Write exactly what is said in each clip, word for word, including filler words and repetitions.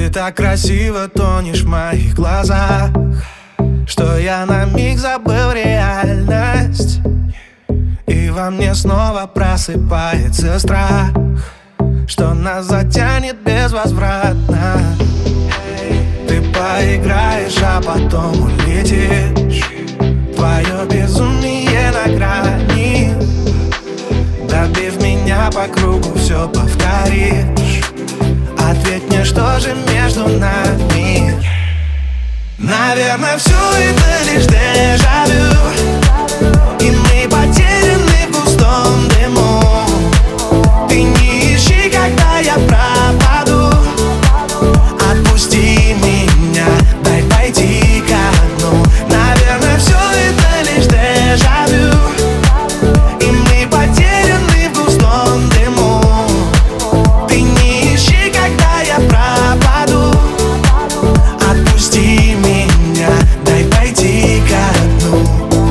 так красиво тонешь в моих глазах, что я на миг забыл реальность. И во мне снова просыпается страх, что нас затянет безвозвратно. Ты поиграешь, а потом улетишь. Твое безумие на грани. Добив меня по кругу, все повторишь. Ответь мне, что же между нами? Наверное, все это лишь дежавю, и мы потеряны в густом дыму. Ты не ищи, когда я пропаду. Отпусти меня, дай пойти ко дну. Наверное, все это лишь дежавю, и мы потеряны в густом дыму. Ты не ищи, когда я пропаду. Отпусти меня, дай пойти ко дну.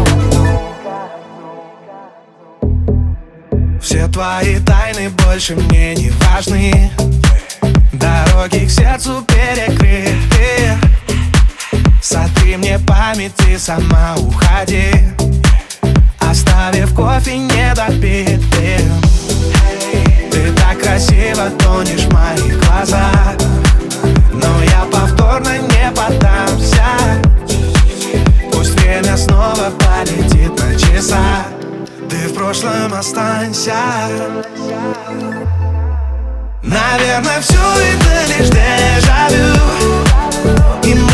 Все твои тайны больше мне не важны. Дороги к сердцу перекрыты. Сотри мне память и сама уходи, оставив кофе недопитым. Ты так красиво тонешь в моих глазах, но я повторно не поддамся. Пусть время снова полетит на часах, ты в прошлом останься. Наверное, все это лишь дежавю, и